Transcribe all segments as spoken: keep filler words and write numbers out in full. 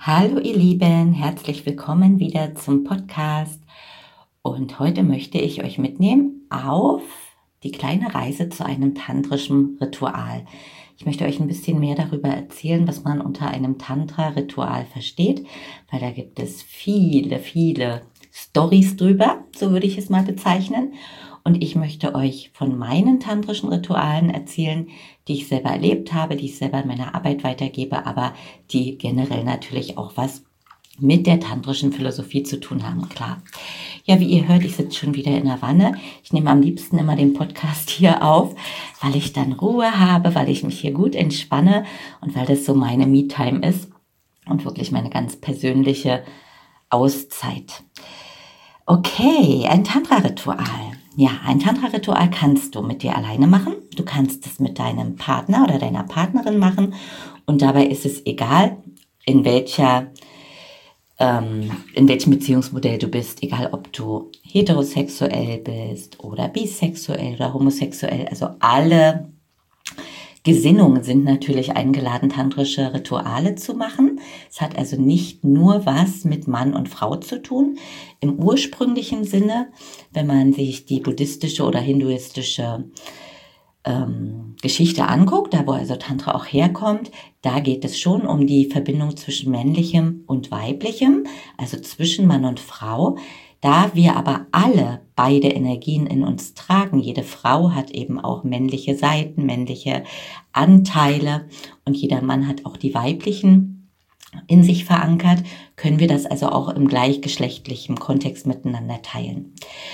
Hallo ihr Lieben, herzlich willkommen wieder zum Podcast und heute möchte ich euch mitnehmen auf die kleine Reise zu einem tantrischen Ritual. Ich möchte euch ein bisschen mehr darüber erzählen, was man unter einem Tantra-Ritual versteht, weil da gibt es viele, viele Storys drüber, so würde ich es mal bezeichnen. Und ich möchte euch von meinen tantrischen Ritualen erzählen, die ich selber erlebt habe, die ich selber in meiner Arbeit weitergebe, aber die generell natürlich auch was mit der tantrischen Philosophie zu tun haben, klar. Ja, wie ihr hört, ich sitze schon wieder in der Wanne. Ich nehme am liebsten immer den Podcast hier auf, weil ich dann Ruhe habe, weil ich mich hier gut entspanne und weil das so meine Me-Time ist und wirklich meine ganz persönliche Auszeit. Okay, ein Tantra-Ritual. Ja, ein Tantra-Ritual kannst du mit dir alleine machen. Du kannst es mit deinem Partner oder deiner Partnerin machen. Und dabei ist es egal, in welcher, ähm, in welchem Beziehungsmodell du bist. Egal, ob du heterosexuell bist oder bisexuell oder homosexuell. Also alle Gesinnungen sind natürlich eingeladen, tantrische Rituale zu machen. Es hat also nicht nur was mit Mann und Frau zu tun. Im ursprünglichen Sinne, wenn man sich die buddhistische oder hinduistische ähm, Geschichte anguckt, da wo also Tantra auch herkommt, da geht es schon um die Verbindung zwischen männlichem und weiblichem, also zwischen Mann und Frau. Da wir aber alle beide Energien in uns tragen, jede Frau hat eben auch männliche Seiten, männliche Anteile und jeder Mann hat auch die weiblichen in sich verankert, können wir das also auch im gleichgeschlechtlichen Kontext miteinander teilen.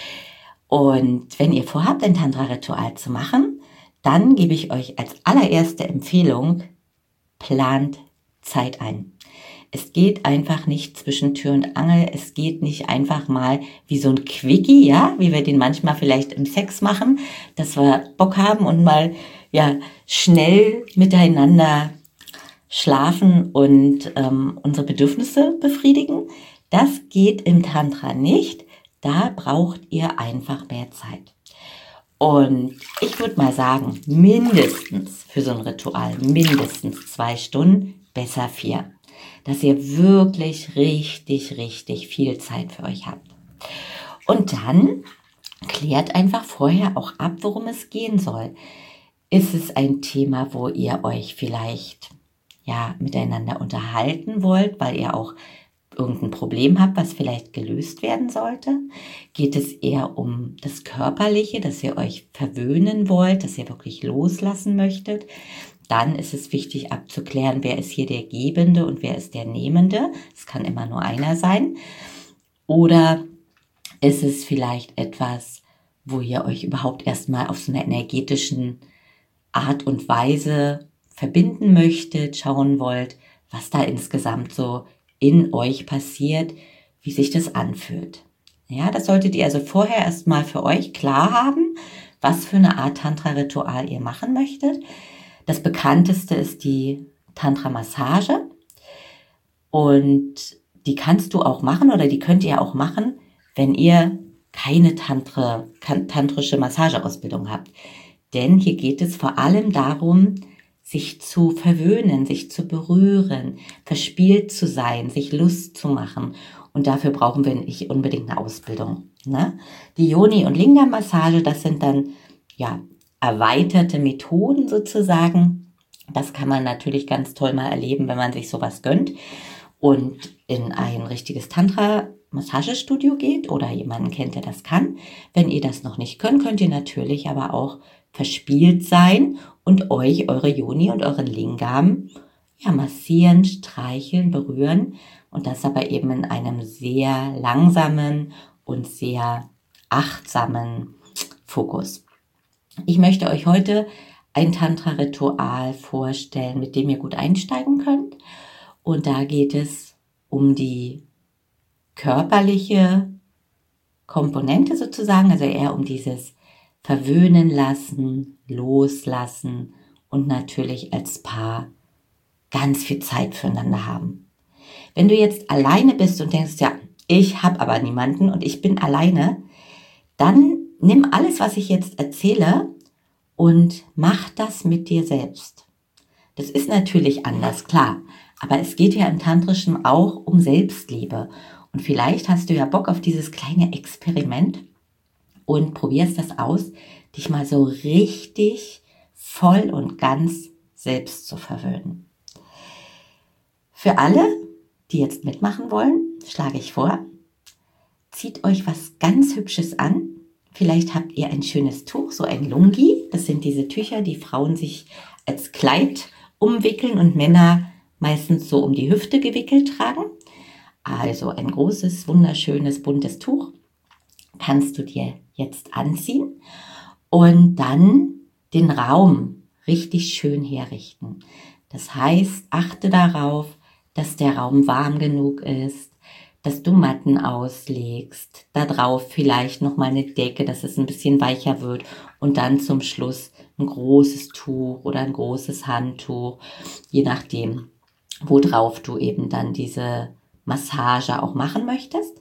Und wenn ihr vorhabt, ein Tantra-Ritual zu machen, dann gebe ich euch als allererste Empfehlung, plant Zeit ein. Es geht einfach nicht zwischen Tür und Angel, es geht nicht einfach mal wie so ein Quickie, ja, wie wir den manchmal vielleicht im Sex machen, dass wir Bock haben und mal ja schnell miteinander schlafen und ähm, unsere Bedürfnisse befriedigen. Das geht im Tantra nicht, da braucht ihr einfach mehr Zeit. Und ich würde mal sagen, mindestens für so ein Ritual, mindestens zwei Stunden, besser vier. Dass ihr wirklich richtig, richtig viel Zeit für euch habt. Und dann klärt einfach vorher auch ab, worum es gehen soll. Ist es ein Thema, wo ihr euch vielleicht ja miteinander unterhalten wollt, weil ihr auch irgendein Problem habt, was vielleicht gelöst werden sollte? Geht es eher um das Körperliche, dass ihr euch verwöhnen wollt, dass ihr wirklich loslassen möchtet? Dann ist es wichtig abzuklären, wer ist hier der Gebende und wer ist der Nehmende. Es kann immer nur einer sein. Oder ist es vielleicht etwas, wo ihr euch überhaupt erstmal auf so einer energetischen Art und Weise verbinden möchtet, schauen wollt, was da insgesamt so in euch passiert, wie sich das anfühlt. Ja, das solltet ihr also vorher erstmal für euch klar haben, was für eine Art Tantra-Ritual ihr machen möchtet. Das bekannteste ist die Tantra-Massage und die kannst du auch machen oder die könnt ihr auch machen, wenn ihr keine Tantra, tantrische Massageausbildung habt. Denn hier geht es vor allem darum, sich zu verwöhnen, sich zu berühren, verspielt zu sein, sich Lust zu machen. Und dafür brauchen wir nicht unbedingt eine Ausbildung. Ne? Die Yoni- und Lingam-Massage, das sind dann ja erweiterte Methoden sozusagen. Das kann man natürlich ganz toll mal erleben, wenn man sich sowas gönnt und in ein richtiges Tantra-Massagestudio geht oder jemanden kennt, der das kann. Wenn ihr das noch nicht könnt, könnt ihr natürlich aber auch verspielt sein und euch eure Yoni und euren Lingam ja, massieren, streicheln, berühren und das aber eben in einem sehr langsamen und sehr achtsamen Fokus. Ich möchte euch heute ein Tantra-Ritual vorstellen, mit dem ihr gut einsteigen könnt. Und da geht es um die körperliche Komponente sozusagen, also eher um dieses Verwöhnen lassen, loslassen und natürlich als Paar ganz viel Zeit füreinander haben. Wenn du jetzt alleine bist und denkst, ja, ich habe aber niemanden und ich bin alleine, dann nimm alles, was ich jetzt erzähle und mach das mit dir selbst. Das ist natürlich anders, klar. Aber es geht ja im Tantrischen auch um Selbstliebe. Und vielleicht hast du ja Bock auf dieses kleine Experiment und probierst das aus, dich mal so richtig voll und ganz selbst zu verwöhnen. Für alle, die jetzt mitmachen wollen, schlage ich vor, zieht euch was ganz Hübsches an. Vielleicht habt ihr ein schönes Tuch, so ein Lungi. Das sind diese Tücher, die Frauen sich als Kleid umwickeln und Männer meistens so um die Hüfte gewickelt tragen. Also ein großes, wunderschönes, buntes Tuch kannst du dir jetzt anziehen und dann den Raum richtig schön herrichten. Das heißt, achte darauf, dass der Raum warm genug ist, dass du Matten auslegst, da drauf vielleicht nochmal eine Decke, dass es ein bisschen weicher wird und dann zum Schluss ein großes Tuch oder ein großes Handtuch, je nachdem, worauf du eben dann diese Massage auch machen möchtest.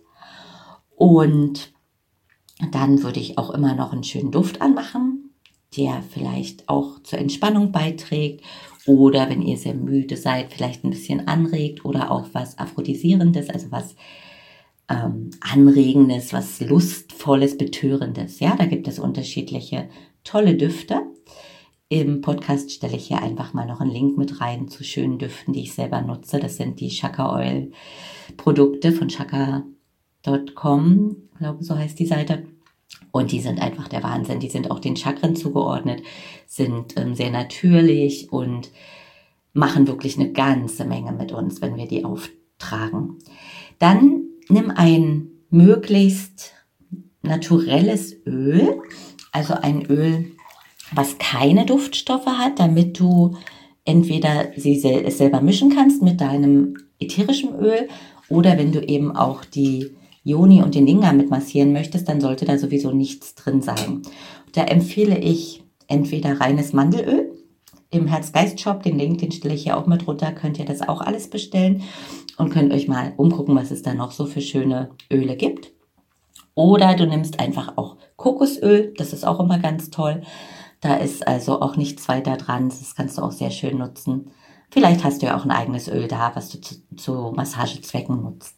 Und dann würde ich auch immer noch einen schönen Duft anmachen, der vielleicht auch zur Entspannung beiträgt oder wenn ihr sehr müde seid, vielleicht ein bisschen anregt oder auch was Aphrodisierendes, also was ähm, Anregendes, was Lustvolles, Betörendes. Ja, da gibt es unterschiedliche tolle Düfte. Im Podcast stelle ich hier einfach mal noch einen Link mit rein zu schönen Düften, die ich selber nutze. Das sind die Chakra Oil Produkte von chakra Punkt com, ich glaube, so heißt die Seite. Und die sind einfach der Wahnsinn. Die sind auch den Chakren zugeordnet, sind ähm, sehr natürlich und machen wirklich eine ganze Menge mit uns, wenn wir die auftragen. Dann nimm ein möglichst naturelles Öl, also ein Öl, was keine Duftstoffe hat, damit du entweder sie sel- es selber mischen kannst mit deinem ätherischen Öl oder wenn du eben auch die Yoni und den Lingam mit massieren möchtest, dann sollte da sowieso nichts drin sein. Da empfehle ich entweder reines Mandelöl im Herz-Geist-Shop, den Link, den stelle ich hier auch mit runter, könnt ihr das auch alles bestellen und könnt euch mal umgucken, was es da noch so für schöne Öle gibt. Oder du nimmst einfach auch Kokosöl, das ist auch immer ganz toll. Da ist also auch nichts weiter dran, das kannst du auch sehr schön nutzen. Vielleicht hast du ja auch ein eigenes Öl da, was du zu, zu Massagezwecken nutzt.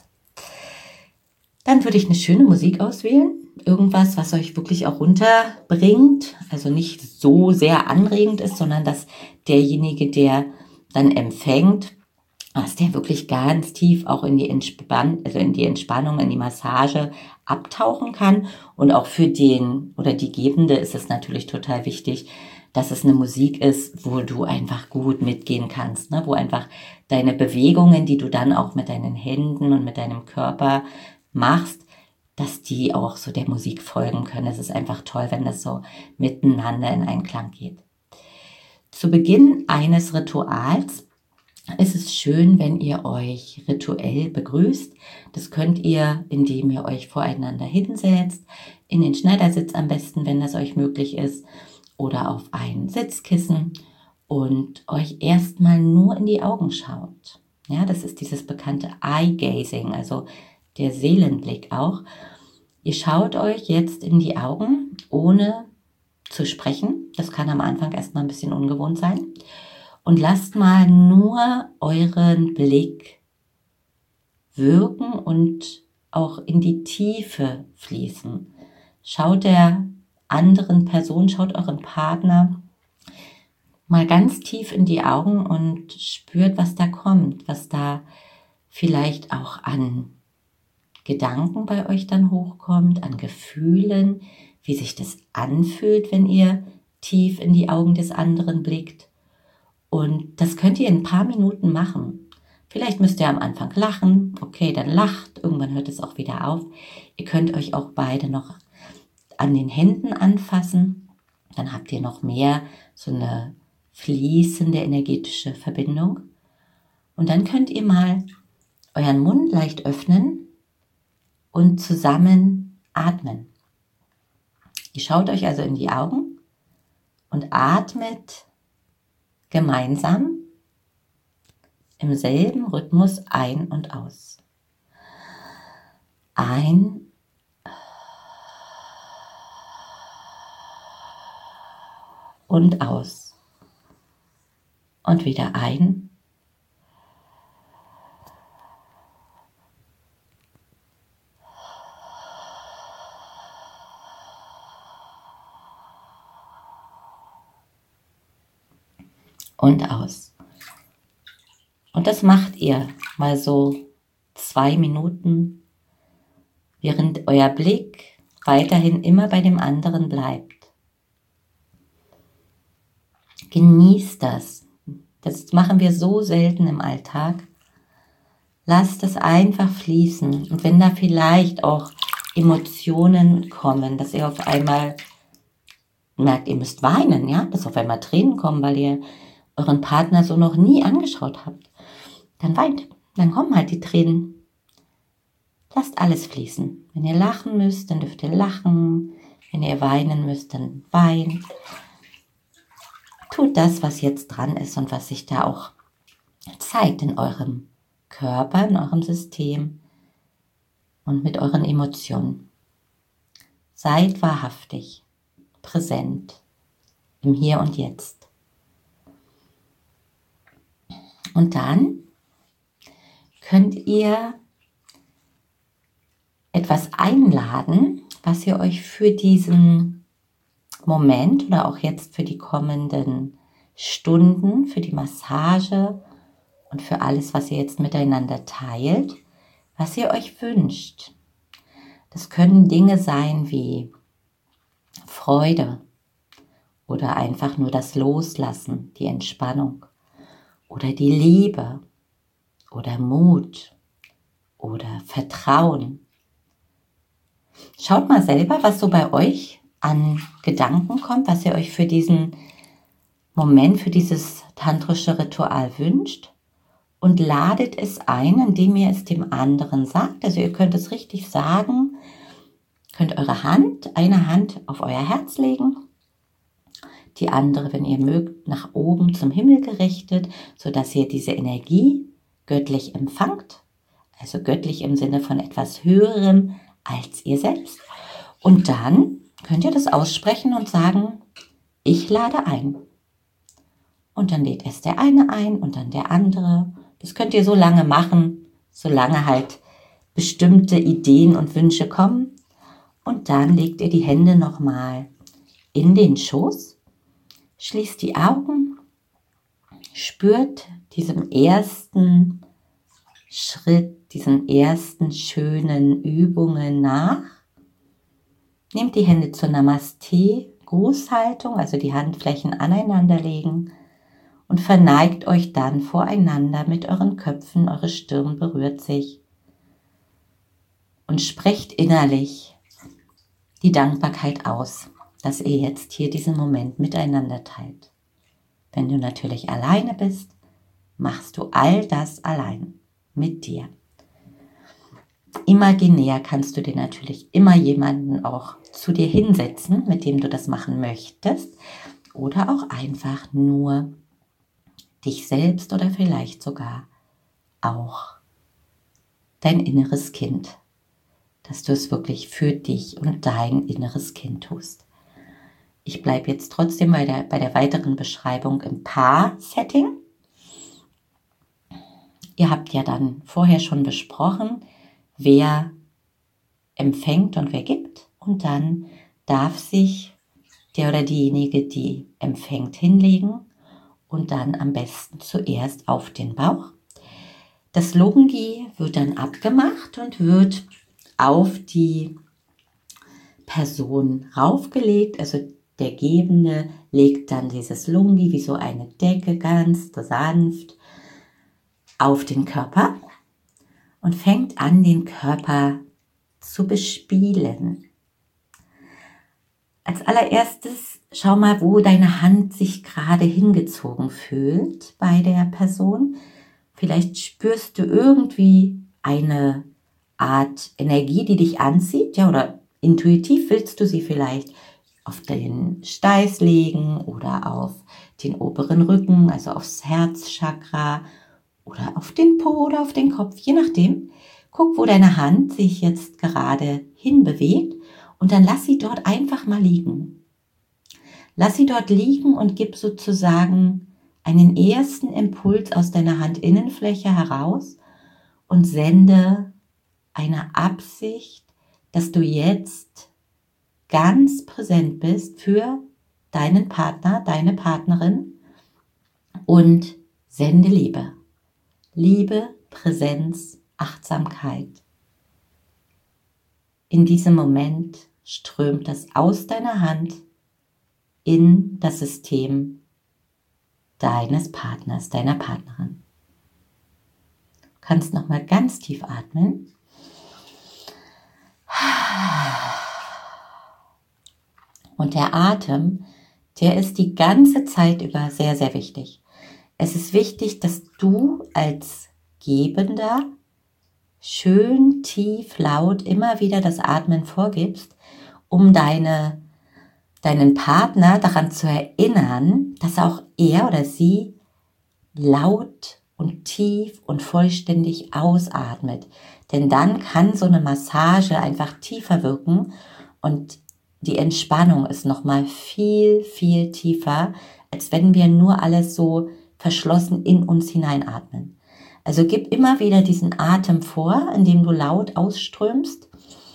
Dann würde ich eine schöne Musik auswählen. Irgendwas, was euch wirklich auch runterbringt. Also nicht so sehr anregend ist, sondern dass derjenige, der dann empfängt, dass der wirklich ganz tief auch in die, Entspann also in die Entspannung, in die Massage abtauchen kann. Und auch für den oder die Gebende ist es natürlich total wichtig, dass es eine Musik ist, wo du einfach gut mitgehen kannst, ne? Wo einfach deine Bewegungen, die du dann auch mit deinen Händen und mit deinem Körper machst, dass die auch so der Musik folgen können. Es ist einfach toll, wenn das so miteinander in Einklang geht. Zu Beginn eines Rituals ist es schön, wenn ihr euch rituell begrüßt. Das könnt ihr, indem ihr euch voreinander hinsetzt, in den Schneidersitz am besten, wenn das euch möglich ist, oder auf ein Sitzkissen und euch erstmal nur in die Augen schaut. Ja, das ist dieses bekannte Eye-Gazing, also der Seelenblick auch. Ihr schaut euch jetzt in die Augen, ohne zu sprechen. Das kann am Anfang erstmal ein bisschen ungewohnt sein. Und lasst mal nur euren Blick wirken und auch in die Tiefe fließen. Schaut der anderen Person, schaut euren Partner mal ganz tief in die Augen und spürt, was da kommt, was da vielleicht auch an Gedanken bei euch dann hochkommt, an Gefühlen, wie sich das anfühlt, wenn ihr tief in die Augen des anderen blickt. Und das könnt ihr in ein paar Minuten machen. Vielleicht müsst ihr am Anfang lachen, okay, dann lacht, irgendwann hört es auch wieder auf. Ihr könnt euch auch beide noch an den Händen anfassen, dann habt ihr noch mehr so eine fließende energetische Verbindung. Und dann könnt ihr mal euren Mund leicht öffnen und zusammen atmen. Ihr schaut euch also in die Augen und atmet gemeinsam im selben Rhythmus ein und aus. Ein und aus. Und wieder ein und aus. Und das macht ihr mal so zwei Minuten, während euer Blick weiterhin immer bei dem anderen bleibt. Genießt das. Das machen wir so selten im Alltag. Lasst es einfach fließen. Und wenn da vielleicht auch Emotionen kommen, dass ihr auf einmal merkt, ihr müsst weinen, ja, dass auf einmal Tränen kommen, weil ihr euren Partner so noch nie angeschaut habt, dann weint. Dann kommen halt die Tränen. Lasst alles fließen. Wenn ihr lachen müsst, dann dürft ihr lachen. Wenn ihr weinen müsst, dann weint. Tut das, was jetzt dran ist und was sich da auch zeigt in eurem Körper, in eurem System und mit euren Emotionen. Seid wahrhaftig, präsent, im Hier und Jetzt. Und dann könnt ihr etwas einladen, was ihr euch für diesen Moment oder auch jetzt für die kommenden Stunden, für die Massage und für alles, was ihr jetzt miteinander teilt, was ihr euch wünscht. Das können Dinge sein wie Freude oder einfach nur das Loslassen, die Entspannung oder die Liebe oder Mut oder Vertrauen. Schaut mal selber, was so bei euch an Gedanken kommt, was ihr euch für diesen Moment, für dieses tantrische Ritual wünscht und ladet es ein, indem ihr es dem anderen sagt. Also ihr könnt es richtig sagen, könnt eure Hand, eine Hand auf euer Herz legen, die andere, wenn ihr mögt, nach oben zum Himmel gerichtet, sodass ihr diese Energie göttlich empfangt, also göttlich im Sinne von etwas Höherem als ihr selbst. Und dann könnt ihr das aussprechen und sagen, ich lade ein. Und dann lädt erst der eine ein und dann der andere. Das könnt ihr so lange machen, solange halt bestimmte Ideen und Wünsche kommen. Und dann legt ihr die Hände nochmal in den Schoß, schließt die Augen, spürt diesem ersten Schritt, diesen ersten schönen Übungen nach. Nehmt die Hände zur Namaste-Grußhaltung, also die Handflächen aneinander legen und verneigt euch dann voreinander mit euren Köpfen, eure Stirn berührt sich und sprecht innerlich die Dankbarkeit aus, dass ihr jetzt hier diesen Moment miteinander teilt. Wenn du natürlich alleine bist, machst du all das allein mit dir. Imaginär kannst du dir natürlich immer jemanden auch zu dir hinsetzen, mit dem du das machen möchtest, oder auch einfach nur dich selbst oder vielleicht sogar auch dein inneres Kind, dass du es wirklich für dich und dein inneres Kind tust. Ich bleibe jetzt trotzdem bei der, bei der weiteren Beschreibung im Paar-Setting. Ihr habt ja dann vorher schon besprochen, wer empfängt und wer gibt. Und dann darf sich der oder diejenige, die empfängt, hinlegen und dann am besten zuerst auf den Bauch. Das Lungi wird dann abgemacht und wird auf die Person raufgelegt. Also der Gebende legt dann dieses Lungi wie so eine Decke ganz sanft auf den Körper und fängt an, den Körper zu bespielen. Als allererstes schau mal, wo deine Hand sich gerade hingezogen fühlt bei der Person. Vielleicht spürst du irgendwie eine Art Energie, die dich anzieht, ja, oder intuitiv willst du sie vielleicht auf den Steiß legen oder auf den oberen Rücken, also aufs Herzchakra oder auf den Po oder auf den Kopf, je nachdem. Guck, wo deine Hand sich jetzt gerade hinbewegt und dann lass sie dort einfach mal liegen. Lass sie dort liegen und gib sozusagen einen ersten Impuls aus deiner Handinnenfläche heraus und sende eine Absicht, dass du jetzt ganz präsent bist für deinen Partner, deine Partnerin und sende Liebe. Liebe, Präsenz, Achtsamkeit. In diesem Moment strömt es aus deiner Hand in das System deines Partners, deiner Partnerin. Du kannst nochmal ganz tief atmen. Und der Atem, der ist die ganze Zeit über sehr, sehr wichtig. Es ist wichtig, dass du als Gebender schön tief, laut immer wieder das Atmen vorgibst, um deine, deinen Partner daran zu erinnern, dass auch er oder sie laut und tief und vollständig ausatmet. Denn dann kann so eine Massage einfach tiefer wirken und die Entspannung ist nochmal viel, viel tiefer, als wenn wir nur alles so verschlossen in uns hineinatmen. Also gib immer wieder diesen Atem vor, indem du laut ausströmst.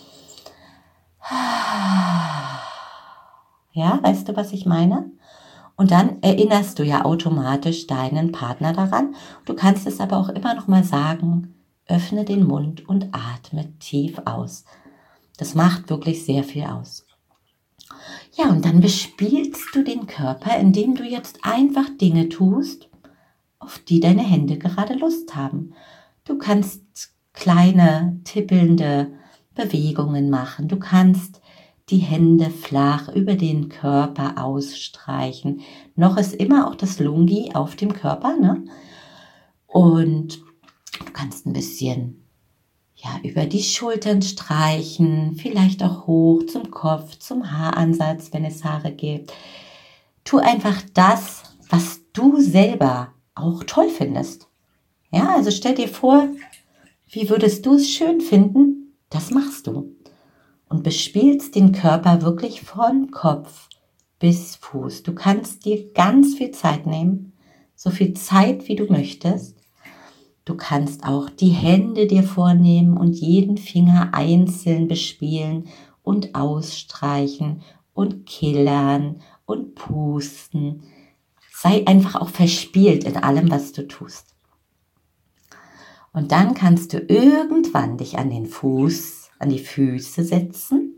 Ja, weißt du, was ich meine? Und dann erinnerst du ja automatisch deinen Partner daran. Du kannst es aber auch immer noch mal sagen, öffne den Mund und atme tief aus. Das macht wirklich sehr viel aus. Ja, und dann bespielst du den Körper, indem du jetzt einfach Dinge tust, auf die deine Hände gerade Lust haben. Du kannst kleine, tippelnde Bewegungen machen. Du kannst die Hände flach über den Körper ausstreichen. Noch ist immer auch das Lungi auf dem Körper, ne? Und du kannst ein bisschen ja, über die Schultern streichen, vielleicht auch hoch zum Kopf, zum Haaransatz, wenn es Haare gibt. Tu einfach das, was du selber auch toll findest. Ja, also stell dir vor, wie würdest du es schön finden? Das machst du. Und bespielst den Körper wirklich von Kopf bis Fuß. Du kannst dir ganz viel Zeit nehmen, so viel Zeit, wie du möchtest. Du kannst auch die Hände dir vornehmen und jeden Finger einzeln bespielen und ausstreichen und killern und pusten. Sei einfach auch verspielt in allem, was du tust. Und dann kannst du irgendwann dich an den Fuß, an die Füße setzen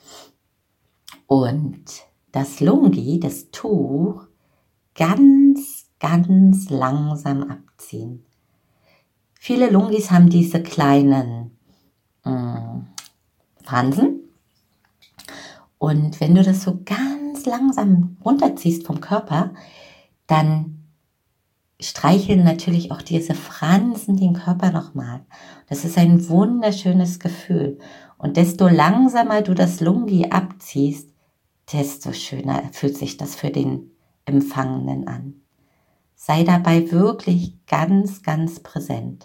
und das Lungi, das Tuch, ganz, ganz langsam abziehen. Viele Lungis haben diese kleinen mh, Fransen. Und wenn du das so ganz langsam runterziehst vom Körper, dann streicheln natürlich auch diese Fransen den Körper nochmal. Das ist ein wunderschönes Gefühl. Und desto langsamer du das Lungi abziehst, desto schöner fühlt sich das für den Empfangenen an. Sei dabei wirklich ganz, ganz präsent.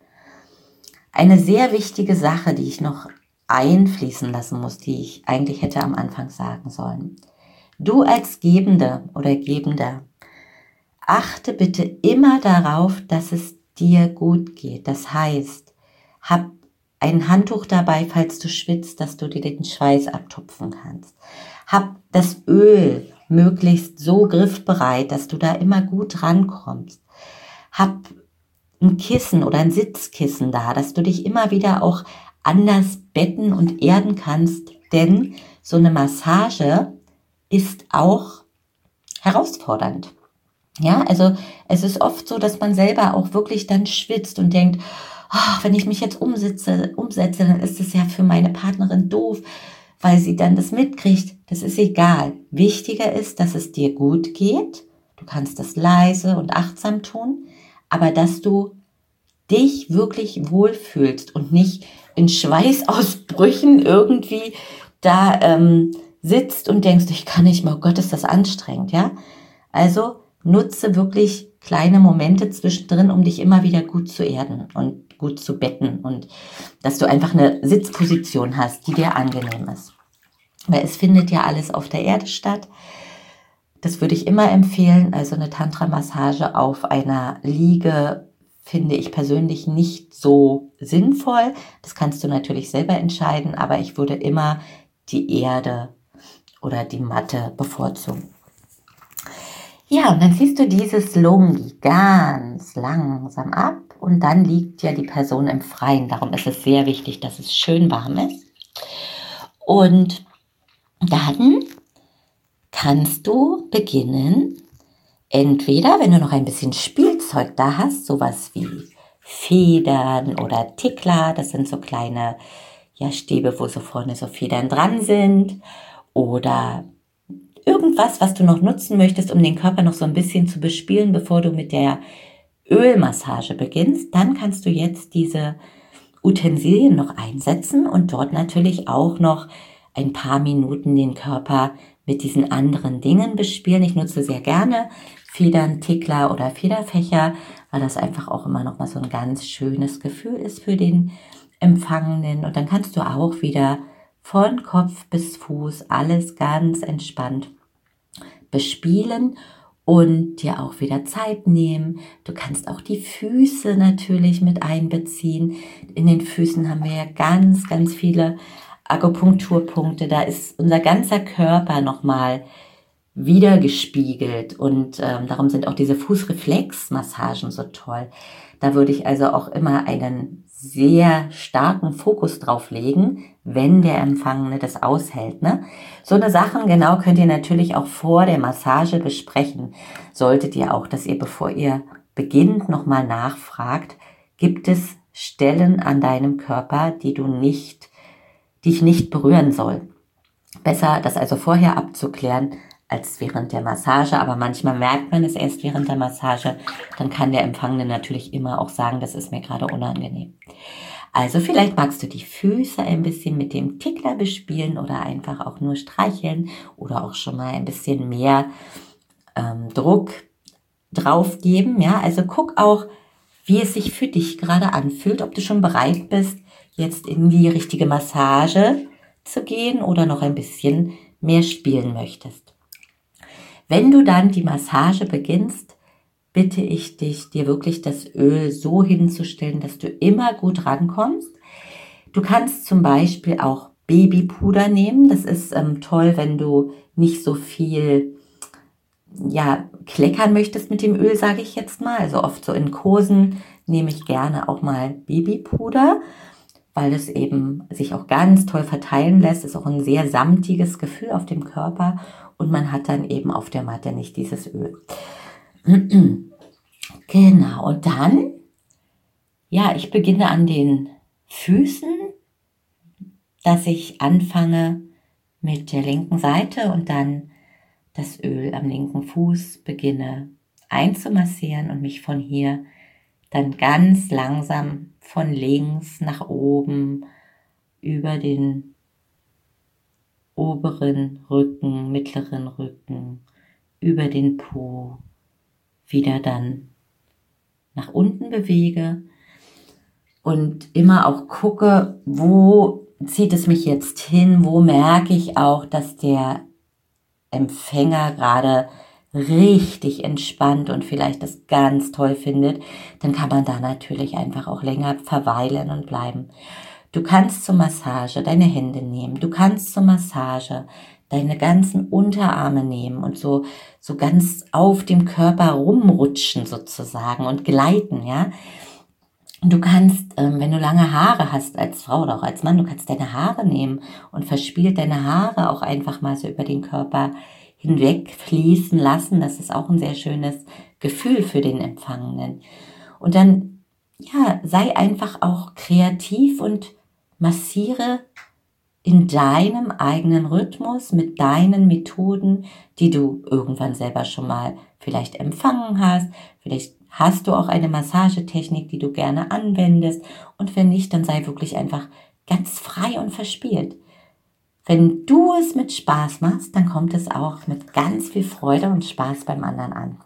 Eine sehr wichtige Sache, die ich noch einfließen lassen muss, die ich eigentlich hätte am Anfang sagen sollen. Du als Gebende oder Gebender, achte bitte immer darauf, dass es dir gut geht. Das heißt, hab ein Handtuch dabei, falls du schwitzt, dass du dir den Schweiß abtupfen kannst. Hab das Öl möglichst so griffbereit, dass du da immer gut rankommst. Hab ein Kissen oder ein Sitzkissen da, dass du dich immer wieder auch anders betten und erden kannst, denn so eine Massage ist auch herausfordernd. Ja, also es ist oft so, dass man selber auch wirklich dann schwitzt und denkt, oh, wenn ich mich jetzt umsetze, umsetze, dann ist es ja für meine Partnerin doof, weil sie dann das mitkriegt. Das ist egal. Wichtiger ist, dass es dir gut geht. Du kannst das leise und achtsam tun, aber dass du dich wirklich wohlfühlst und nicht in Schweißausbrüchen irgendwie da ähm, sitzt und denkst, ich kann nicht mehr, oh Gott, ist das anstrengend, ja? Also nutze wirklich kleine Momente zwischendrin, um dich immer wieder gut zu erden und gut zu betten und dass du einfach eine Sitzposition hast, die dir angenehm ist. Weil es findet ja alles auf der Erde statt. Das würde ich immer empfehlen, also eine Tantra-Massage auf einer Liege finde ich persönlich nicht so sinnvoll. Das kannst du natürlich selber entscheiden, aber ich würde immer die Erde oder die Matte bevorzugen. Ja, und dann ziehst du dieses Lungi ganz langsam ab und dann liegt ja die Person im Freien. Darum ist es sehr wichtig, dass es schön warm ist. Und dann kannst du beginnen, entweder, wenn du noch ein bisschen Spielzeug da hast, sowas wie Federn oder Tickler, das sind so kleine ja, Stäbe, wo so vorne so Federn dran sind, oder irgendwas, was du noch nutzen möchtest, um den Körper noch so ein bisschen zu bespielen, bevor du mit der Ölmassage beginnst, dann kannst du jetzt diese Utensilien noch einsetzen und dort natürlich auch noch ein paar Minuten den Körper mit diesen anderen Dingen bespielen. Ich nutze sehr gerne Federn, Tickler oder Federfächer, weil das einfach auch immer noch mal so ein ganz schönes Gefühl ist für den Empfangenen. Und dann kannst du auch wieder von Kopf bis Fuß alles ganz entspannt bespielen und dir auch wieder Zeit nehmen. Du kannst auch die Füße natürlich mit einbeziehen. In den Füßen haben wir ja ganz, ganz viele Akupunkturpunkte. Da ist unser ganzer Körper nochmal wieder gespiegelt und ähm, darum sind auch diese Fußreflexmassagen so toll. Da würde ich also auch immer einen sehr starken Fokus drauf legen, wenn der Empfangene das aushält. Ne? So eine Sachen genau könnt ihr natürlich auch vor der Massage besprechen. Solltet ihr auch, dass ihr, bevor ihr beginnt, nochmal nachfragt, gibt es Stellen an deinem Körper, die du nicht, die ich nicht berühren soll. Besser, das also vorher abzuklären, als während der Massage, aber manchmal merkt man es erst während der Massage, dann kann der Empfangene natürlich immer auch sagen, das ist mir gerade unangenehm. Also vielleicht magst du die Füße ein bisschen mit dem Tickler bespielen oder einfach auch nur streicheln oder auch schon mal ein bisschen mehr ähm, Druck drauf geben. Ja? Also guck auch, wie es sich für dich gerade anfühlt, ob du schon bereit bist, jetzt in die richtige Massage zu gehen oder noch ein bisschen mehr spielen möchtest. Wenn du dann die Massage beginnst, bitte ich dich, dir wirklich das Öl so hinzustellen, dass du immer gut rankommst. Du kannst zum Beispiel auch Babypuder nehmen. Das ist ähm, toll, wenn du nicht so viel ja, kleckern möchtest mit dem Öl, sage ich jetzt mal. Also oft so in Kursen nehme ich gerne auch mal Babypuder, weil es eben sich auch ganz toll verteilen lässt. Ist auch ein sehr samtiges Gefühl auf dem Körper und man hat dann eben auf der Matte nicht dieses Öl. Genau, und dann, ja, ich beginne an den Füßen, dass ich anfange mit der linken Seite und dann das Öl am linken Fuß beginne einzumassieren und mich von hier dann ganz langsam von links nach oben über den oberen Rücken, mittleren Rücken, über den Po wieder dann nach unten bewege und immer auch gucke, wo zieht es mich jetzt hin, wo merke ich auch, dass der Empfänger gerade richtig entspannt und vielleicht das ganz toll findet, dann kann man da natürlich einfach auch länger verweilen und bleiben. Du kannst zur Massage deine Hände nehmen, du kannst zur Massage deine ganzen Unterarme nehmen und so, so ganz auf dem Körper rumrutschen sozusagen und gleiten, ja. Du kannst, ähm, wenn du lange Haare hast als Frau oder auch als Mann, du kannst deine Haare nehmen und verspielt deine Haare auch einfach mal so über den Körper hinweg fließen lassen. Das ist auch ein sehr schönes Gefühl für den Empfangenen. Und dann, ja, sei einfach auch kreativ und massiere in deinem eigenen Rhythmus mit deinen Methoden, die du irgendwann selber schon mal vielleicht empfangen hast. Vielleicht hast du auch eine Massagetechnik, die du gerne anwendest. Und wenn nicht, dann sei wirklich einfach ganz frei und verspielt. Wenn du es mit Spaß machst, dann kommt es auch mit ganz viel Freude und Spaß beim anderen an.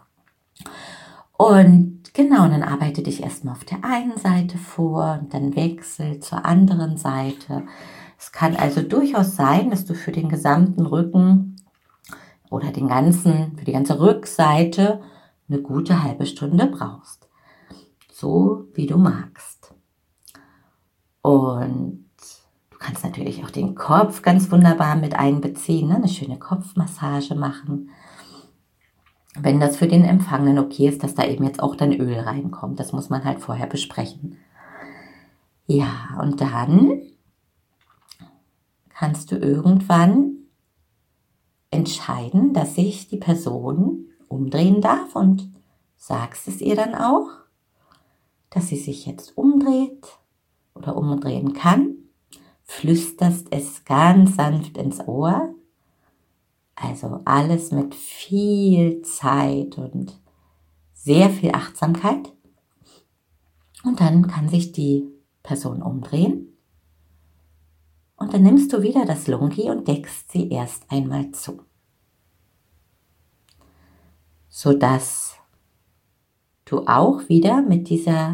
Und genau, dann arbeite dich erstmal auf der einen Seite vor und dann wechsel zur anderen Seite. Es kann also durchaus sein, dass du für den gesamten Rücken oder den ganzen, für die ganze Rückseite eine gute halbe Stunde brauchst. So wie du magst. Und du kannst natürlich auch den Kopf ganz wunderbar mit einbeziehen, ne? Eine schöne Kopfmassage machen. wenn das für den Empfangenen okay ist, dass da eben jetzt auch dann Öl reinkommt. Das muss man halt vorher besprechen. Ja, und dann kannst du irgendwann entscheiden, dass sich die Person umdrehen darf und sagst es ihr dann auch, dass sie sich jetzt umdreht oder umdrehen kann, flüsterst es ganz sanft ins Ohr, also alles mit viel Zeit und sehr viel Achtsamkeit, und dann kann sich die Person umdrehen und dann nimmst du wieder das Lungi und deckst sie erst einmal zu, sodass du auch wieder mit dieser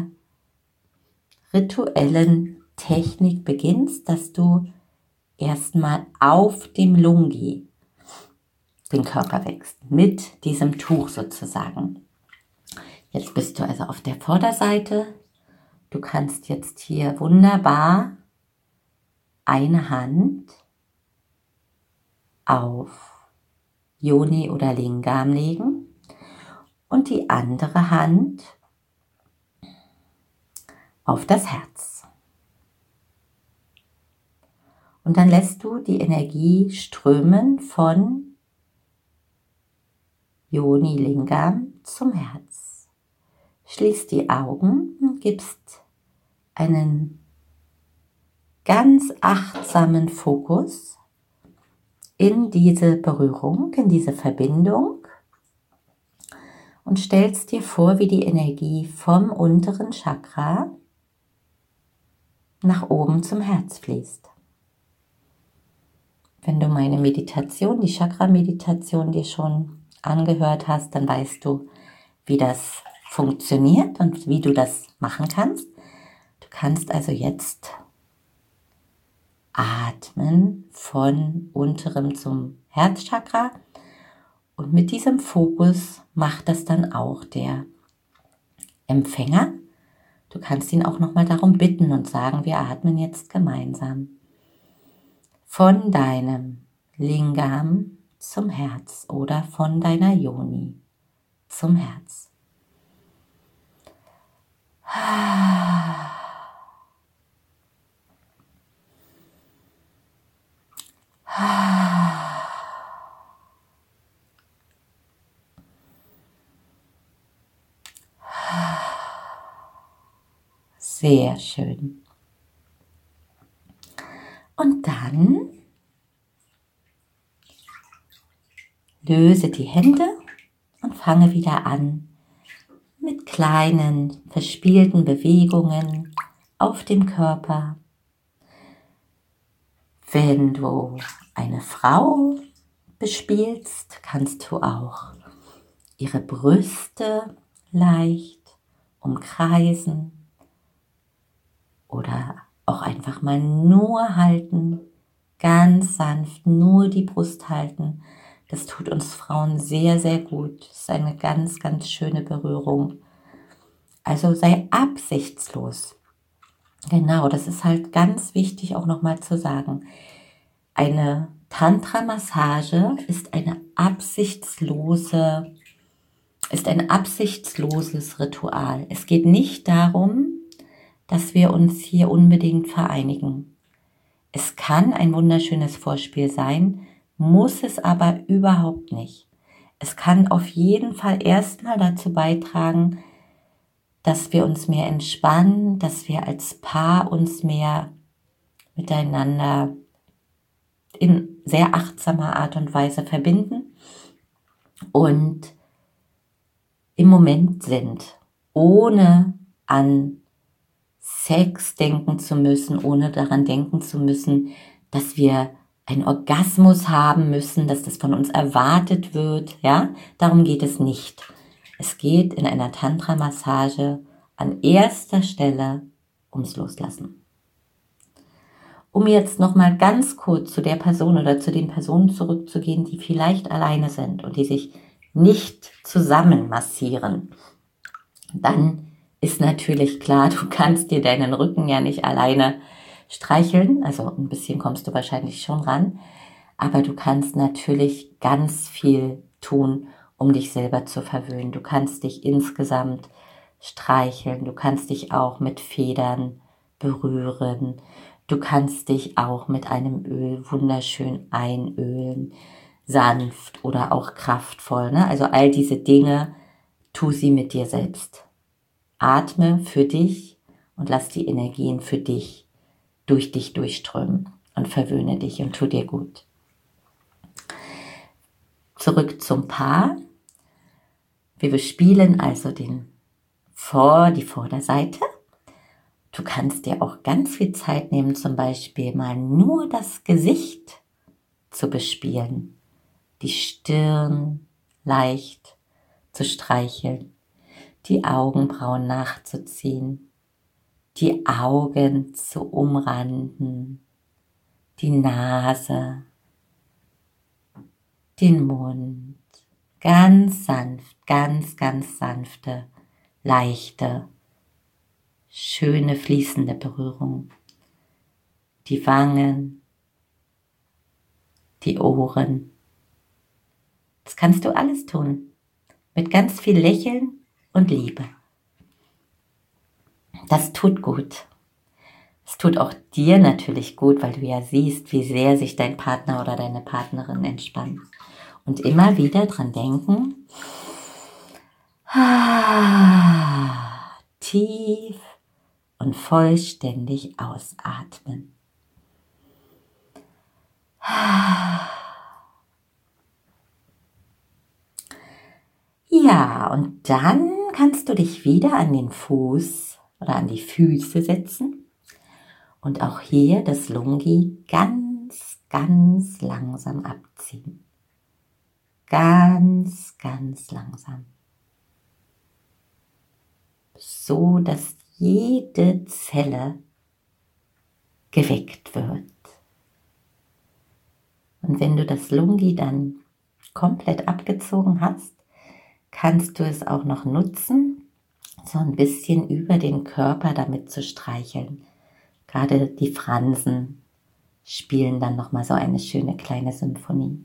rituellen Technik beginnst, dass du erstmal auf dem Lungi den Körper wächst, mit diesem Tuch sozusagen. Jetzt bist du also auf der Vorderseite. Du kannst jetzt hier wunderbar eine Hand auf Yoni oder Lingam legen und die andere Hand auf das Herz. Und dann lässt du die Energie strömen von Yoni Lingam zum Herz. Schließ die Augen und gibst einen ganz achtsamen Fokus in diese Berührung, in diese Verbindung und stellst dir vor, wie die Energie vom unteren Chakra nach oben zum Herz fließt. Wenn du meine Meditation, die Chakra-Meditation, dir schon angehört hast, dann weißt du, wie das funktioniert und wie du das machen kannst. Du kannst also jetzt atmen von unterem zum Herzchakra und mit diesem Fokus macht das dann auch der Empfänger. Du kannst ihn auch nochmal darum bitten und sagen, wir atmen jetzt gemeinsam von deinem Lingam zum Herz oder von deiner Yoni zum Herz. Sehr schön. Und dann löse die Hände und fange wieder an mit kleinen, verspielten Bewegungen auf dem Körper. Wenn du eine Frau bespielst, kannst du auch ihre Brüste leicht umkreisen oder auch einfach mal nur halten, ganz sanft nur die Brust halten. Das tut uns Frauen sehr, sehr gut. Das ist eine ganz, ganz schöne Berührung. Also sei absichtslos. Genau, das ist halt ganz wichtig auch nochmal zu sagen. Eine Tantra-Massage ist eine absichtslose, ist ein absichtsloses Ritual. Es geht nicht darum, dass wir uns hier unbedingt vereinigen. Es kann ein wunderschönes Vorspiel sein, muss es aber überhaupt nicht. Es kann auf jeden Fall erstmal dazu beitragen, dass wir uns mehr entspannen, dass wir als Paar uns mehr miteinander in sehr achtsamer Art und Weise verbinden und im Moment sind, ohne an Sex denken zu müssen, ohne daran denken zu müssen, dass wir einen Orgasmus haben müssen, dass das von uns erwartet wird. Ja, darum geht es nicht. Es geht in einer Tantra-Massage an erster Stelle ums Loslassen. Um jetzt nochmal ganz kurz zu der Person oder zu den Personen zurückzugehen, die vielleicht alleine sind und die sich nicht zusammen massieren, dann ist natürlich klar, du kannst dir deinen Rücken ja nicht alleine streicheln, also ein bisschen kommst du wahrscheinlich schon ran, aber du kannst natürlich ganz viel tun, um dich selber zu verwöhnen. Du kannst dich insgesamt streicheln, du kannst dich auch mit Federn berühren, du kannst dich auch mit einem Öl wunderschön einölen, sanft oder auch kraftvoll. Ne? Also all diese Dinge, tu sie mit dir selbst. Atme für dich und lass die Energien für dich durch dich durchströmen und verwöhne dich und tu dir gut. Zurück zum Paar. Wir bespielen also den Vor, die Vorderseite. Du kannst dir auch ganz viel Zeit nehmen, zum Beispiel mal nur das Gesicht zu bespielen, die Stirn leicht zu streicheln, die Augenbrauen nachzuziehen, die Augen zu umranden, die Nase, den Mund, ganz sanft, ganz, ganz sanfte, leichte, schöne fließende Berührung, die Wangen, die Ohren. Das kannst du alles tun, mit ganz viel Lächeln und Liebe. Das tut gut. Es tut auch dir natürlich gut, weil du ja siehst, wie sehr sich dein Partner oder deine Partnerin entspannt. Und immer wieder dran denken, tief und vollständig ausatmen. Ja, und dann kannst du dich wieder an den Fuß oder an die Füße setzen und auch hier das Lungi ganz, ganz langsam abziehen. Ganz, ganz langsam. So, dass jede Zelle geweckt wird. Und wenn du das Lungi dann komplett abgezogen hast, kannst du es auch noch nutzen, so ein bisschen über den Körper damit zu streicheln. Gerade die Fransen spielen dann nochmal so eine schöne kleine Symphonie.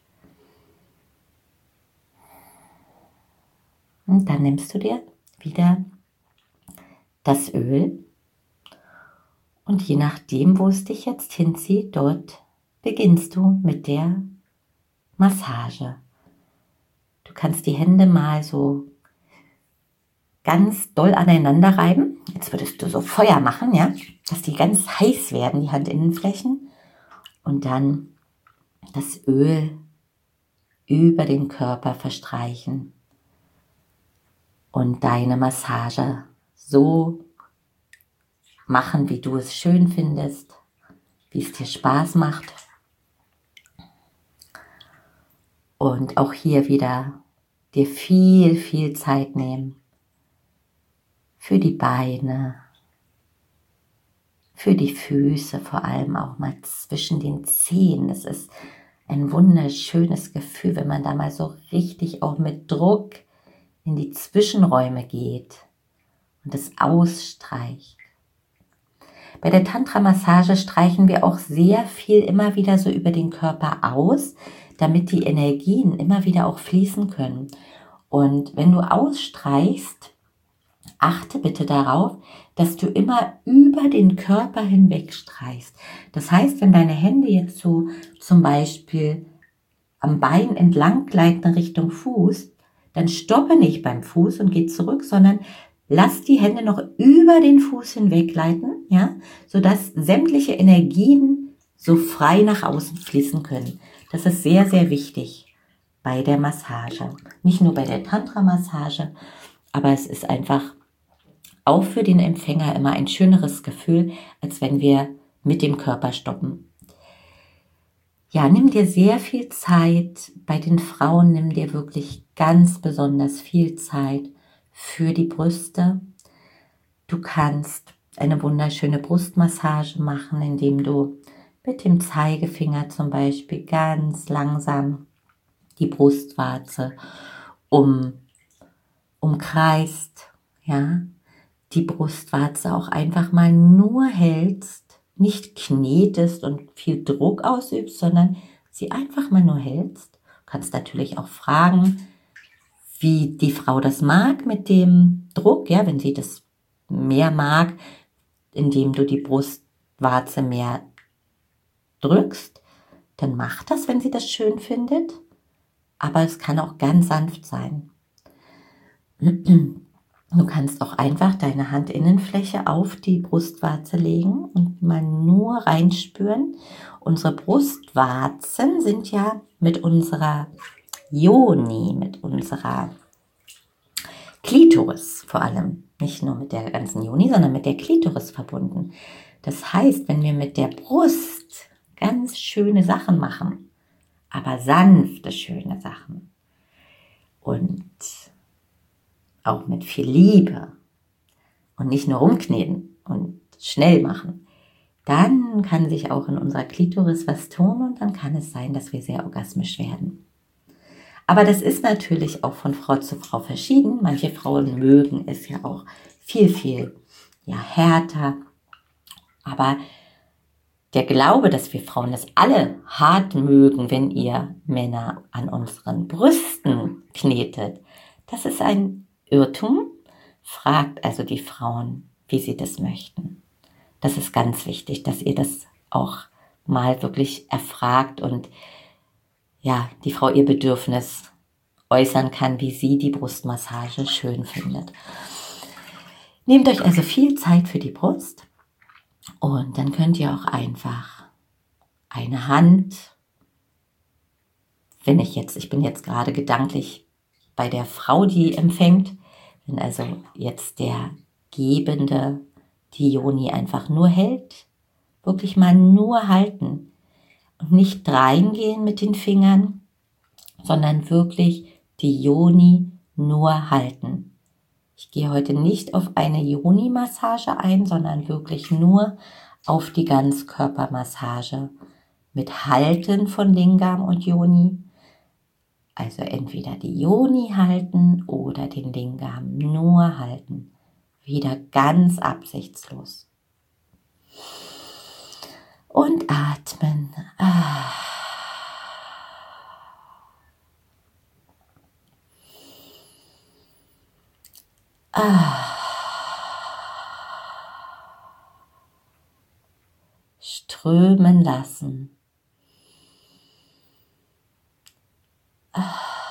Und dann nimmst du dir wieder das Öl und je nachdem, wo es dich jetzt hinzieht, dort beginnst du mit der Massage. Du kannst die Hände mal so ganz doll aneinander reiben. Jetzt würdest du so Feuer machen, ja, dass die ganz heiß werden, die Handinnenflächen. Und dann das Öl über den Körper verstreichen. Und deine Massage so machen, wie du es schön findest, wie es dir Spaß macht. Und auch hier wieder dir viel, viel Zeit nehmen für die Beine, für die Füße, vor allem auch mal zwischen den Zehen. Das ist ein wunderschönes Gefühl, wenn man da mal so richtig auch mit Druck in die Zwischenräume geht und es ausstreicht. Bei der Tantra-Massage streichen wir auch sehr viel immer wieder so über den Körper aus, damit die Energien immer wieder auch fließen können. Und wenn du ausstreichst, achte bitte darauf, dass du immer über den Körper hinweg streichst. Das heißt, wenn deine Hände jetzt so zum Beispiel am Bein entlang gleiten Richtung Fuß, dann stoppe nicht beim Fuß und geh zurück, sondern lass die Hände noch über den Fuß hinweg gleiten, ja, sodass sämtliche Energien so frei nach außen fließen können. Das ist sehr, sehr wichtig bei der Massage. Nicht nur bei der Tantra-Massage, aber es ist einfach auch für den Empfänger immer ein schöneres Gefühl, als wenn wir mit dem Körper stoppen. Ja, nimm dir sehr viel Zeit. Bei den Frauen nimm dir wirklich ganz besonders viel Zeit für die Brüste. Du kannst eine wunderschöne Brustmassage machen, indem du mit dem Zeigefinger zum Beispiel ganz langsam die Brustwarze um, umkreist, ja, die Brustwarze auch einfach mal nur hältst, nicht knetest und viel Druck ausübst, sondern sie einfach mal nur hältst. Du kannst natürlich auch fragen, wie die Frau das mag mit dem Druck, ja, wenn sie das mehr mag, indem du die Brustwarze mehr drückst, dann mach das, wenn sie das schön findet. Aber es kann auch ganz sanft sein. Du kannst auch einfach deine Handinnenfläche auf die Brustwarze legen und mal nur reinspüren. Unsere Brustwarzen sind ja mit unserer Yoni, mit unserer Klitoris vor allem, nicht nur mit der ganzen Yoni, sondern mit der Klitoris verbunden. Das heißt, wenn wir mit der Brust ganz schöne Sachen machen, aber sanfte, schöne Sachen und auch mit viel Liebe und nicht nur rumkneten und schnell machen, dann kann sich auch in unserer Klitoris was tun und dann kann es sein, dass wir sehr orgasmisch werden. Aber das ist natürlich auch von Frau zu Frau verschieden. Manche Frauen mögen es ja auch viel, viel ja, härter. Aber der Glaube, dass wir Frauen das alle hart mögen, wenn ihr Männer an unseren Brüsten knetet, das ist ein Irrtum. Fragt also die Frauen, wie sie das möchten. Das ist ganz wichtig, dass ihr das auch mal wirklich erfragt und ja, die Frau ihr Bedürfnis äußern kann, wie sie die Brustmassage schön findet. Nehmt euch also viel Zeit für die Brust und dann könnt ihr auch einfach eine Hand, wenn ich jetzt, ich bin jetzt gerade gedanklich bei der Frau, die empfängt, wenn also jetzt der Gebende die Yoni einfach nur hält, wirklich mal nur halten und nicht reingehen mit den Fingern, sondern wirklich die Yoni nur halten. Ich gehe heute nicht auf eine Yoni-Massage ein, sondern wirklich nur auf die Ganzkörpermassage mit Halten von Lingam und Yoni. Also entweder die Yoni halten oder den Lingam nur halten. Wieder ganz absichtslos. Und atmen. Ah. Ah. Strömen lassen. Ah.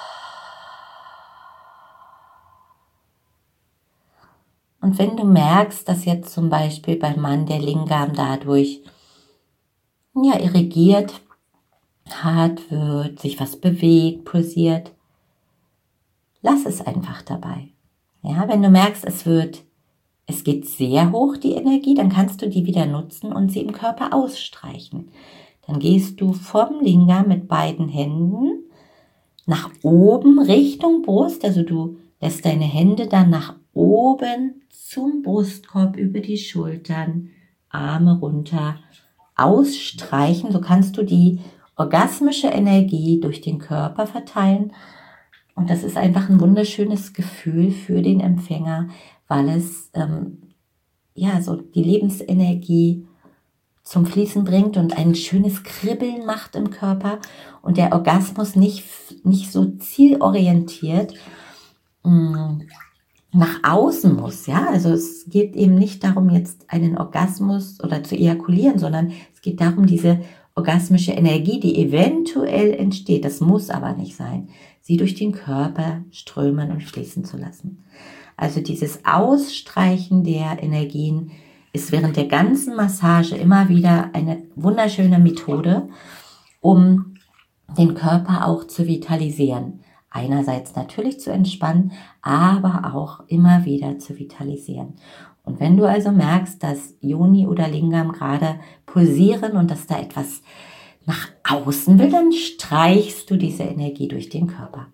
Und wenn du merkst, dass jetzt zum Beispiel beim Mann der Lingam dadurch ja, irrigiert, hart wird, sich was bewegt, pulsiert, lass es einfach dabei. Ja, wenn du merkst, es wird, es geht sehr hoch, die Energie, dann kannst du die wieder nutzen und sie im Körper ausstreichen. Dann gehst du vom Lingam mit beiden Händen nach oben Richtung Brust, also du lässt deine Hände dann nach oben zum Brustkorb über die Schultern, Arme runter, ausstreichen. So kannst du die orgasmische Energie durch den Körper verteilen. Und das ist einfach ein wunderschönes Gefühl für den Empfänger, weil es ähm, ja so die Lebensenergie zum Fließen bringt und ein schönes Kribbeln macht im Körper und der Orgasmus nicht, nicht so zielorientiert mh, nach außen muss. Ja? Also es geht eben nicht darum, jetzt einen Orgasmus oder zu ejakulieren, sondern es geht darum, diese orgasmische Energie, die eventuell entsteht, das muss aber nicht sein, sie durch den Körper strömen und fließen zu lassen. Also dieses Ausstreichen der Energien ist während der ganzen Massage immer wieder eine wunderschöne Methode, um den Körper auch zu vitalisieren. Einerseits natürlich zu entspannen, aber auch immer wieder zu vitalisieren. Und wenn du also merkst, dass Yoni oder Lingam gerade pulsieren und dass da etwas nach außen will, dann streichst du diese Energie durch den Körper.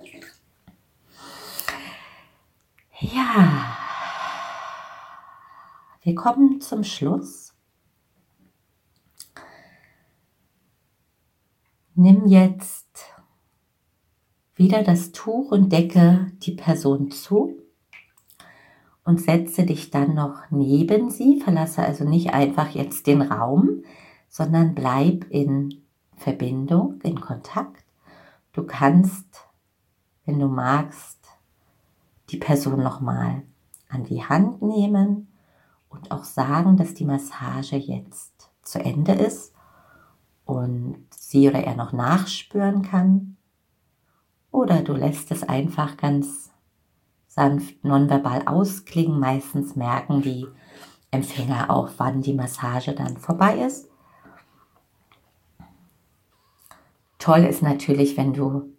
Ja, wir kommen zum Schluss. Nimm jetzt wieder das Tuch und decke die Person zu und setze dich dann noch neben sie. Verlasse also nicht einfach jetzt den Raum, sondern bleib in Verbindung, in Kontakt. Du kannst, wenn du magst, die Person nochmal an die Hand nehmen und auch sagen, dass die Massage jetzt zu Ende ist und sie oder er noch nachspüren kann. Oder du lässt es einfach ganz sanft nonverbal ausklingen. Meistens merken die Empfänger auch, wann die Massage dann vorbei ist. Toll ist natürlich, wenn du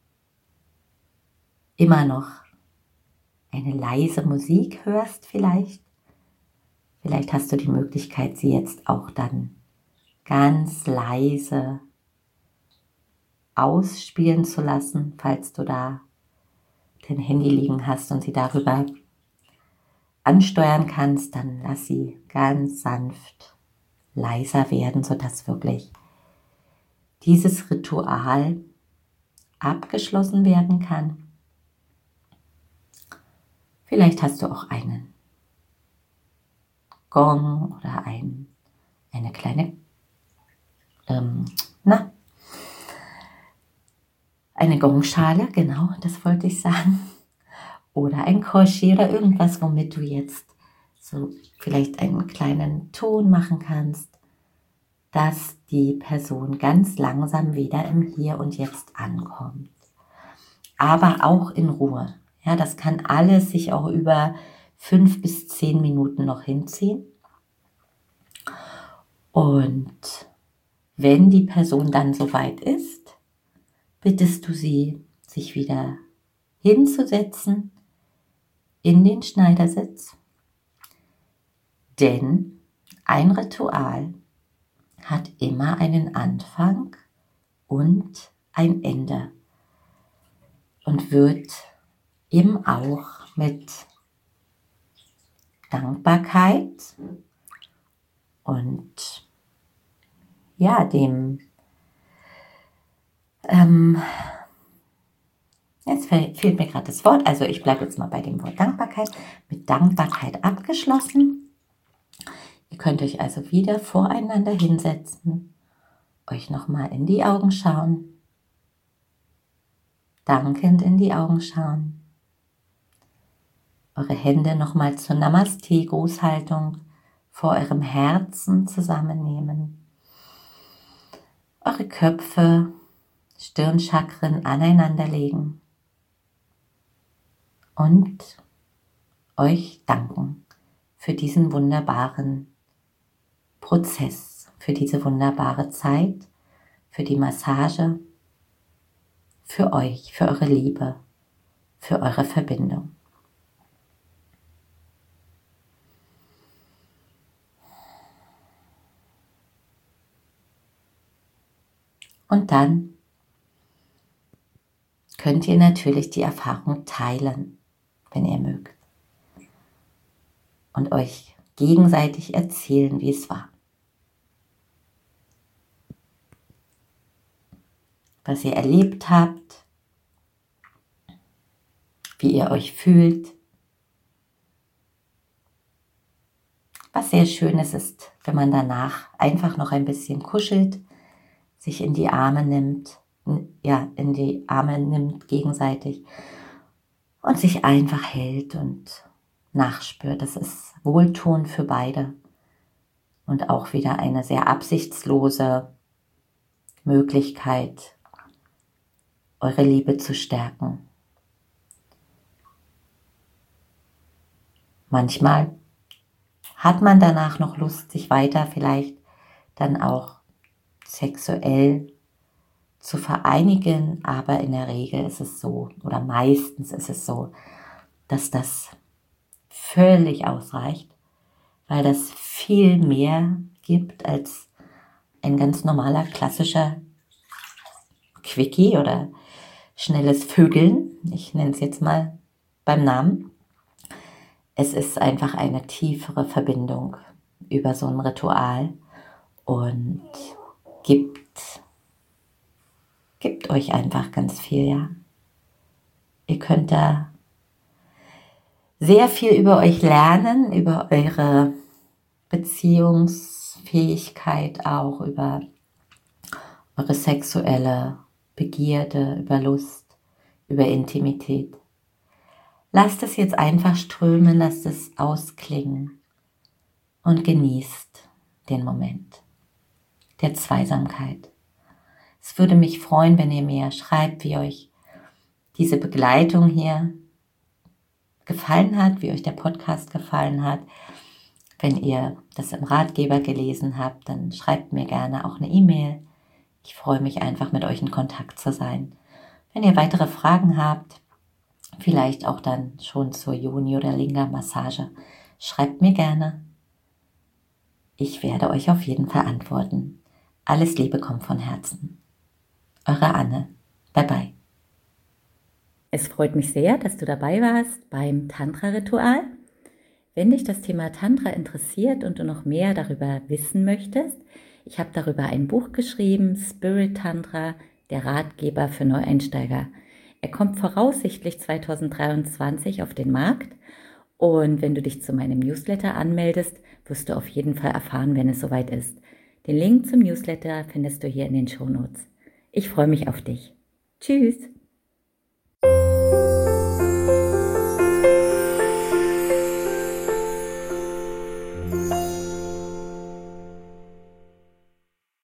immer noch eine leise Musik hörst vielleicht. Vielleicht hast du die Möglichkeit, sie jetzt auch dann ganz leise ausspielen zu lassen, falls du da dein Handy liegen hast und sie darüber ansteuern kannst, dann lass sie ganz sanft leiser werden, sodass wirklich dieses Ritual abgeschlossen werden kann. Vielleicht hast du auch einen Gong oder ein, eine kleine, ähm, na, eine Gongschale, genau, das wollte ich sagen. Oder ein Koshi oder irgendwas, womit du jetzt so vielleicht einen kleinen Ton machen kannst, dass die Person ganz langsam wieder im Hier und Jetzt ankommt. Aber auch in Ruhe. Ja, das kann alles sich auch über fünf bis zehn Minuten noch hinziehen. Und wenn die Person dann soweit ist, bittest du sie, sich wieder hinzusetzen in den Schneidersitz. Denn ein Ritual hat immer einen Anfang und ein Ende und wird eben auch mit Dankbarkeit und ja, dem ähm, jetzt fehlt mir gerade das Wort, also ich bleibe jetzt mal bei dem Wort Dankbarkeit, mit Dankbarkeit abgeschlossen. Ihr könnt euch also wieder voreinander hinsetzen, euch nochmal in die Augen schauen, dankend in die Augen schauen, eure Hände nochmal zur Namaste-Grußhaltung vor eurem Herzen zusammennehmen, eure Köpfe, Stirnchakren aneinanderlegen und euch danken für diesen wunderbaren Prozess, für diese wunderbare Zeit, für die Massage, für euch, für eure Liebe, für eure Verbindung. Und dann könnt ihr natürlich die Erfahrung teilen, wenn ihr mögt. Und euch gegenseitig erzählen, wie es war. Was ihr erlebt habt, wie ihr euch fühlt. Was sehr Schönes ist, wenn man danach einfach noch ein bisschen kuschelt, sich in die Arme nimmt, ja, in die Arme nimmt gegenseitig und sich einfach hält und nachspürt. Das ist wohltuend für beide und auch wieder eine sehr absichtslose Möglichkeit, eure Liebe zu stärken. Manchmal hat man danach noch Lust, sich weiter vielleicht dann auch sexuell zu vereinigen, aber in der Regel ist es so, oder meistens ist es so, dass das völlig ausreicht, weil das viel mehr gibt als ein ganz normaler, klassischer Quickie oder schnelles Vögeln. Ich nenne es jetzt mal beim Namen. Es ist einfach eine tiefere Verbindung über so ein Ritual und gibt, gibt euch einfach ganz viel, ja. Ihr könnt da sehr viel über euch lernen, über eure Beziehungsfähigkeit auch, über eure sexuelle Begierde, über Lust, über Intimität. lasst es jetzt einfach strömen, lasst es ausklingen und genießt den Moment der Zweisamkeit. Es würde mich freuen, wenn ihr mir schreibt, wie euch diese Begleitung hier gefallen hat, wie euch der Podcast gefallen hat. Wenn ihr das im Ratgeber gelesen habt, dann schreibt mir gerne auch eine E-Mail. Ich freue mich einfach, mit euch in Kontakt zu sein. Wenn ihr weitere Fragen habt, vielleicht auch dann schon zur Yoni- oder Linga-Massage, schreibt mir gerne. Ich werde euch auf jeden Fall antworten. Alles Liebe kommt von Herzen. Eure Anne. Bye bye. Es freut mich sehr, dass du dabei warst beim Tantra-Ritual. Wenn dich das Thema Tantra interessiert und du noch mehr darüber wissen möchtest, ich habe darüber ein Buch geschrieben, Spirit Tantra, der Ratgeber für Neueinsteiger. Er kommt voraussichtlich zweitausenddreiundzwanzig auf den Markt und wenn du dich zu meinem Newsletter anmeldest, wirst du auf jeden Fall erfahren, wenn es soweit ist. Den Link zum Newsletter findest du hier in den Shownotes. Ich freue mich auf dich. Tschüss!